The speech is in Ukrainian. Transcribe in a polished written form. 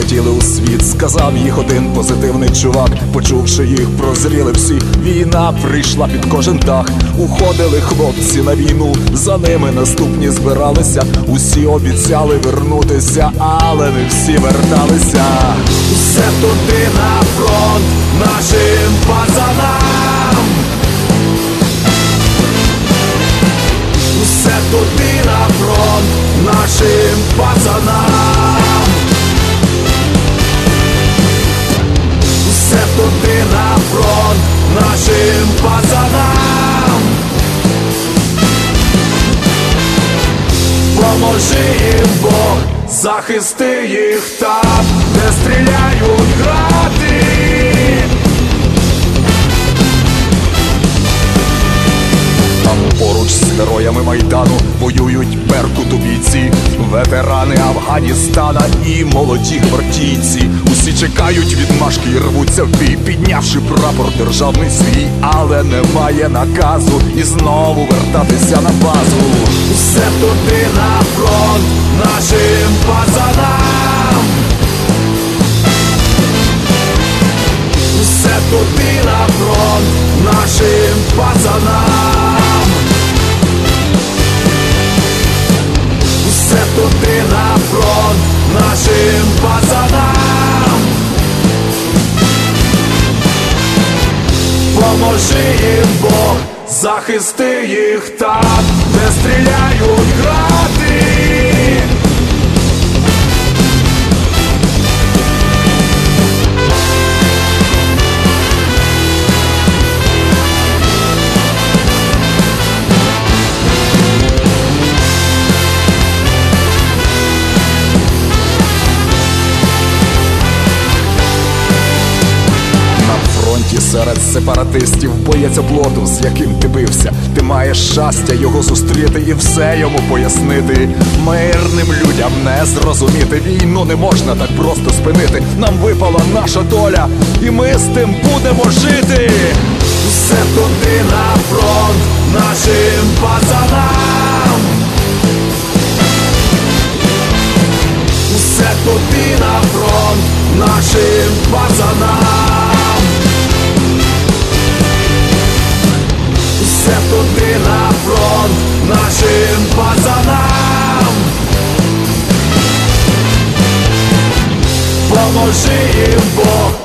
полетіли у світ. Сказав їх один позитивний чувак, почувши їх, прозріли всі. Війна прийшла під кожен дах. Уходили хлопці на війну, за ними наступні збиралися. Усі обіцяли вернутися, але не всі верталися. Все туди на фронт нашим пацанам. Все туди на фронт нашим пацанам. Все туди на фронт нашим пацанам. Поможи їм Бог, захисти їх там, де стріляють гради. Там поруч з героями Майдану воюють беркуту-бійці, ветерани Афганістана і молоді гвардійці. Усі чекають відмашки і рвуться в бій, піднявши прапор державний свій. Але немає наказу і знову вертатися на базу. Все туди на фронт нашим пацанам. Все туди на фронт нашим пацанам. Все туди на фронт нашим пацанам. Поможи їм Бог, захисти їх там, де стріляють гради. Серед сепаратистів боєць оплоту, з яким ти бився. Ти маєш щастя його зустріти і все йому пояснити. Мирним людям не зрозуміти, війну не можна так просто спинити. Нам випала наша доля, і ми з тим будемо жити. Все туди на фронт нашим пацанам. Все туди на фронт нашим пацанам. Все туди на фронт нашим пацанам. Поможи їм Бог,